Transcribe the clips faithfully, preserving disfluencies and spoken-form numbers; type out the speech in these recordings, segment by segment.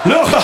Льоха!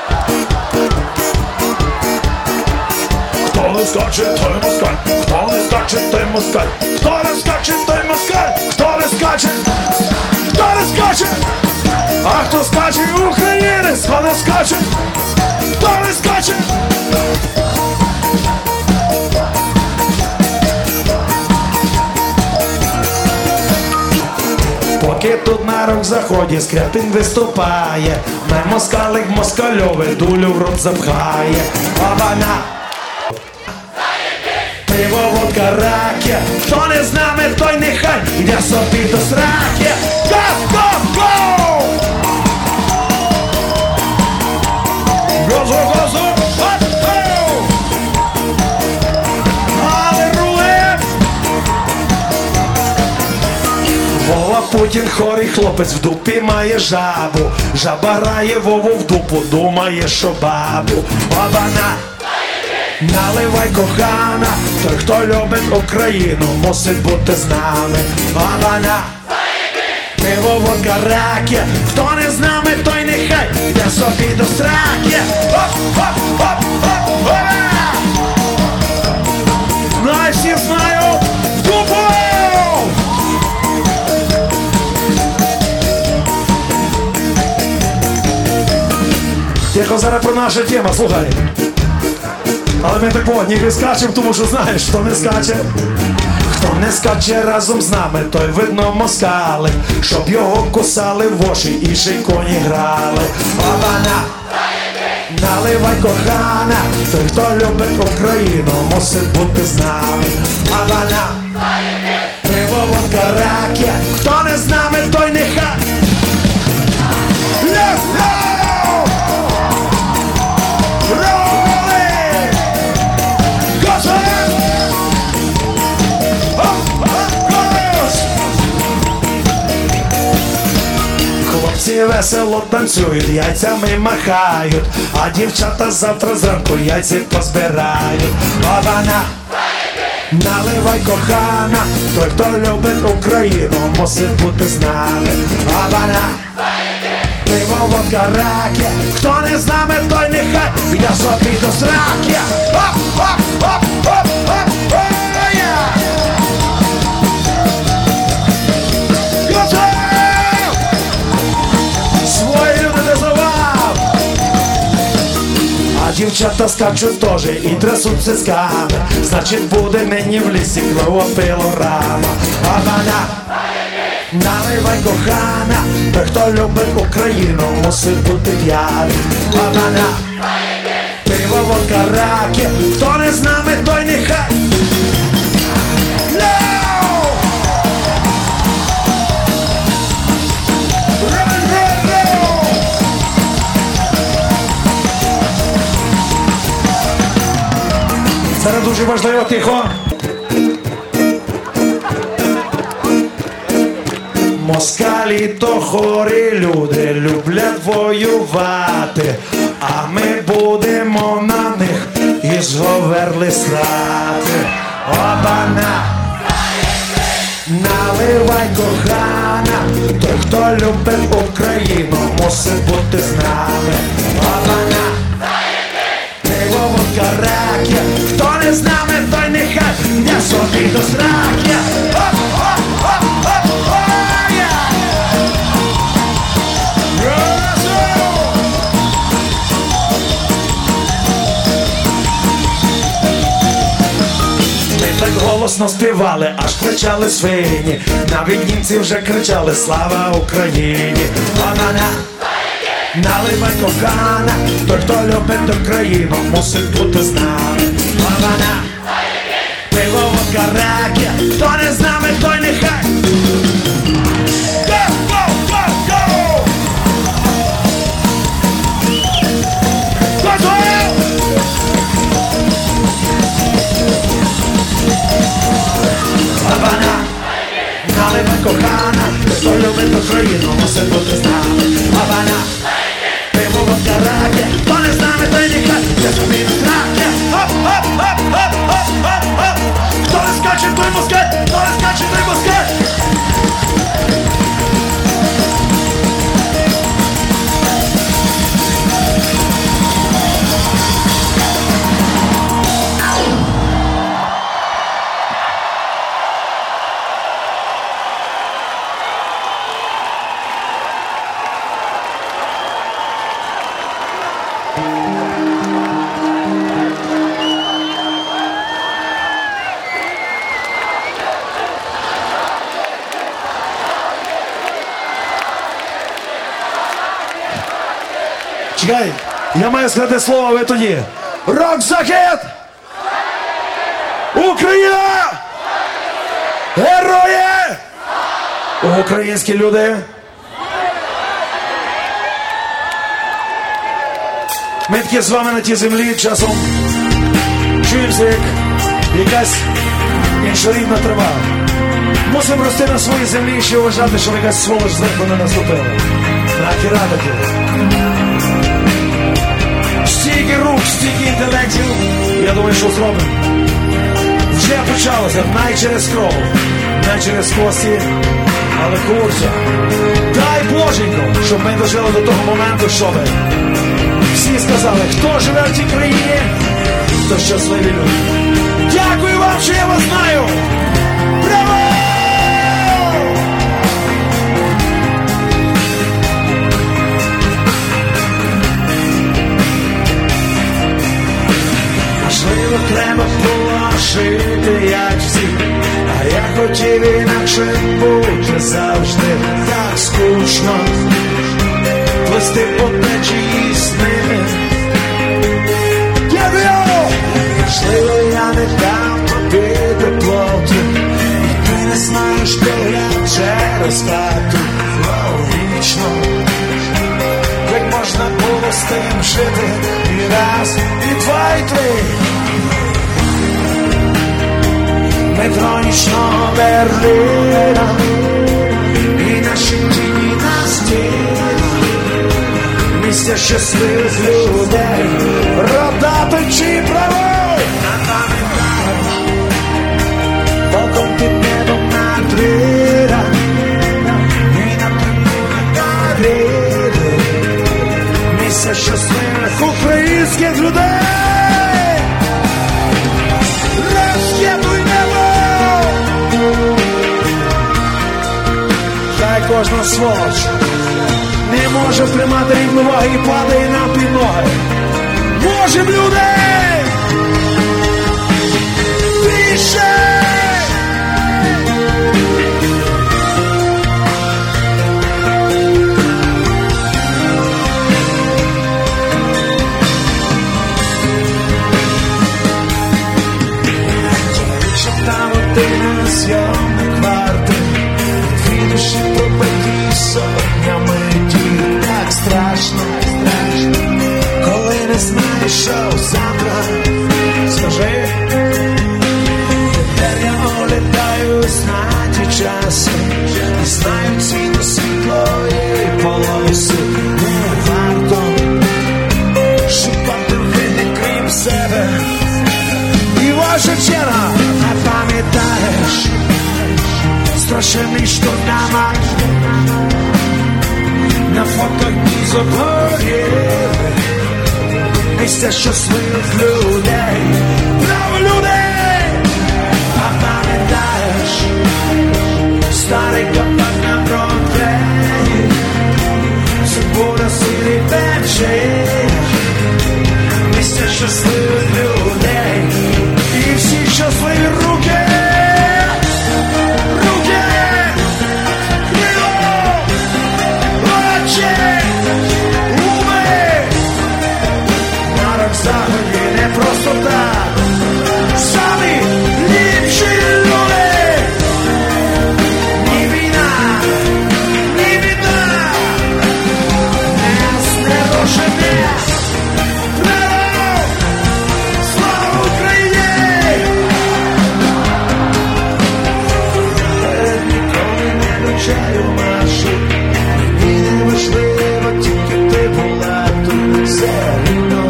Хто не скаче, той москаль, хто не скаче, той москаль, хто не скаче, той москаль, хто не скаче, хто не скаче, а хто скаче, українець, хто не скаче, хто не скаче. Поки тут на рок-заході Скрипін виступає, на москалик москальове дулю в рот запхає. Обана! Пиво, водка, раки, хто не з нами, той нехай йде собі до сраки. Го, го, го! Газу, газу! Вова Путін хорий хлопець, в дупі має жабу. Жаба грає Вову в дупу, думає, що бабу. Обана! Наливай, кохана, той, хто любить Україну, мусить бути з нами. Обана! Пиво, водка, раки, хто не з нами, той нехай йде собі до сраки. Оп, оп, оп, оп, оп! Знай, всі знаю, в дупу! Тихо, зараз про наша тема, слухай. Але ми так по не скачемо, тому що знаєш, хто не скаче. Хто не скаче разом з нами, той видно москалик, щоб його кусали в очі і ще й коні грали. Обана! Наливай, кохана, той, хто любить Україну, мусить бути з нами. Обана! Пиво, водка, раки, хто не з нами, той нехай. Хлопці весело танцюють, яйцями махають, а дівчата завтра зранку яйці позбирають. Обана! Наливай, кохана, той, хто любить Україну, мусить бути з нами. Обана! Пиво, водка, раки, хто не з нами, той нехай йде собі до сраки. Оп, оп, оп, оп, оп, оп, свої люди не завав. А дівчата скачуть теж і трясуть цицьками, значить буде мені в лісі кровопилорама. Обана! Наливай, кохана, той, хто любить Україну, мусить бути п'яний. Обана! Пиво, водка, раки, хто не з нами, той нехай. Зараз дуже важливо, тихо. Москалі то хорі люди, люблять воювати, а ми будемо на них із говерли срати. Обана! Наливай, кохана, той, хто любить Україну, мусить бути з нами. Обана! Пиво, водка, раки, хто не з нами, той нехай йде собі до сраки. Оп, оп, оп, оп, оп! Так голосно співали, аж кричали свині, навіть німці вже кричали «Слава Україні!». Обана! Наливай, кохана, той, хто любить Україну, мусить бути з нами. Обана! Пиво, водка, раки, хто не з нами, той нехай. Go, go, go, go! Обана! Наливай, кохана, хто любить Україну, мусить бути з нами. Обана! Пиво, водка, раки, хто не з нами, той нехай, я собі не страхи. Оп, оп, оп, оп, оп, оп, оп! Хто не скаче, той москаль, хто не скаче, той москаль! Чекай, я маю сказати слово, ви тоді. Рок-Захід! Україна! Герої! Українські люди! Ми такі з вами на тій землі часом чуємося, як якась іншорідна трава. Мусимо рости на своїй землі і ще вважати, що якась сволоч зверху не наступила. Так і радити. Стільки рук, стільки інтелектів, я думаю, що зробимо. Вже почалося, най через кров, най через кості, але курсо. Дай Боженько, щоб ми дожили до того моменту, щоб всі сказали, хто живе в цій країні, то щасливі люди. Дякую вам, що я вас знаю! Браво! Можливо, треба було жити, як всі, а я хотів інакше бути завжди. Так скучно плисти по течії сни. Можливо, я не дам тобі теплоту, і ти не знаєш, що я через хату. Логічно, як можна було з тим жити і раз, і два, і три. Метро нічного Берліна і наші тіні на стіні. Місця щасливих людей, родати чи правий. Балкон під небом Мадрида і на трибунах Мадриди. Місця щасливих українських людей. Роз'єднуй небо. Хай кожна сволоч не може тримати рівноваги і падає на підноги. Можем, люди! Більше! Там один зйомних квартир, дві душі побиті сотнями дій. Так страшно, страшно, коли не знаєш, що завтра. Скажи, тепер я оглядаюсь на ті часи і знаю ціну світлої полоси. Не варто шукати вини крім себе. І ваша черга, а пам'ятаєш страшенний штурнама на фото дні зогоріли. Місця щасливих людей, браво, людей! А пам'ятаєш старий капак на Бродвеї, Субота, сірий вечір. Місця щасливих людей і всі щасливі руки. Руки! Крило! Очі! Уми! На Рок-Заході не просто так. Самі ліпші люди! Ні війна, ні біда нас не розжене. Чаю машу, мені не важливо, тільки ти була тут. Все рівно,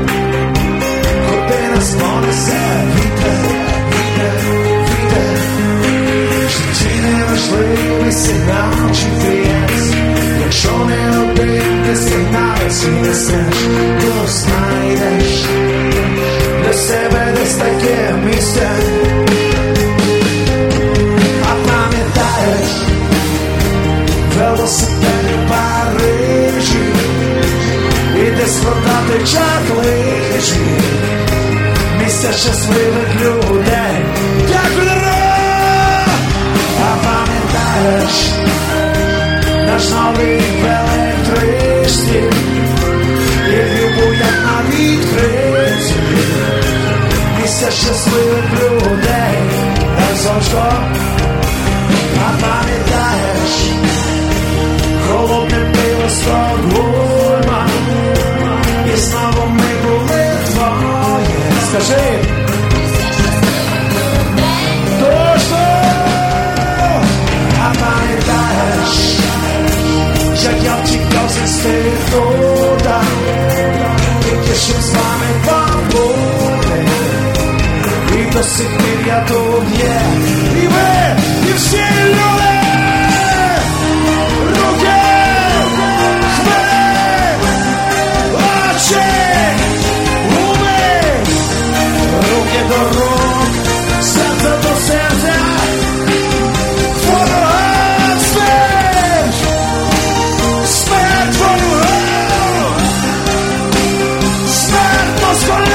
куди нас понесе вітер, вітер, вітер. Житті не важливий сигнал чи фієць. Якщо не один ти сигнал всі несеш, то знайдеш для себе десь таке місце. А пам'ятаєш велосипед у Парижі і десь продати чаклижі. Місця щасливих людей. Дякую, народ! А пам'ятаєш наш новий в електричці відкриті, місця щасливих людей, так завжди. А пам'ятаєш, холодне пиво Стокгольма, і знову ми були двоє. Скажи, точно! А пам'ятаєш, як я втікав з інституту, тільки щоб з вами побути, і до сих пір я тут є, і ви, і всі люди, руки, хвилі, очі, губи, руки до рук, серце до серця, ворога смерть, смерть ворогам, смерть москалям.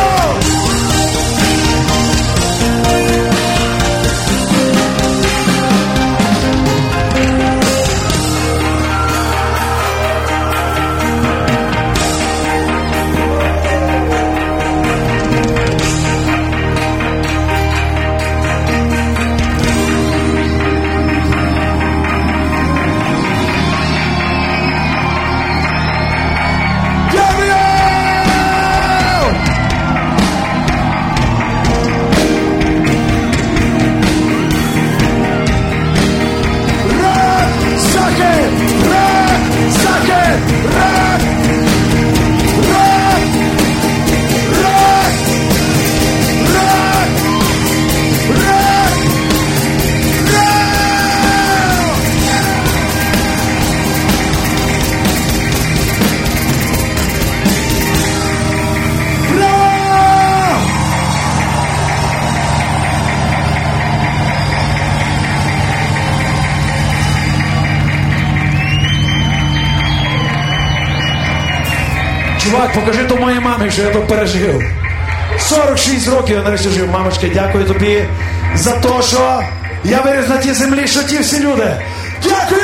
Чувак, покажи то моїй мамі, що я тут пережив. сорок шість років я нарешті жив. Мамочка, дякую тобі за те, що я виріс на тій землі, що ті всі люди. Дякую!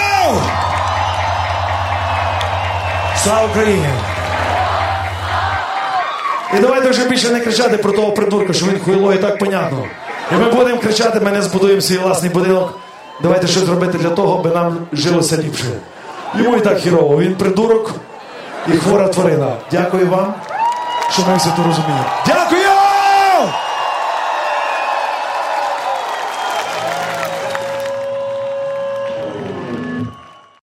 Слава Україні! І давайте вже більше не кричати про того придурка, що він хуйло, і так понятно. І ми будемо кричати, ми не збудуємо свій власний будинок. Давайте щось робити для того, аби нам жилося ліпше. Йому і так хірово, він придурок і хвора тварина. Дякую вам, що ми все це розуміємо.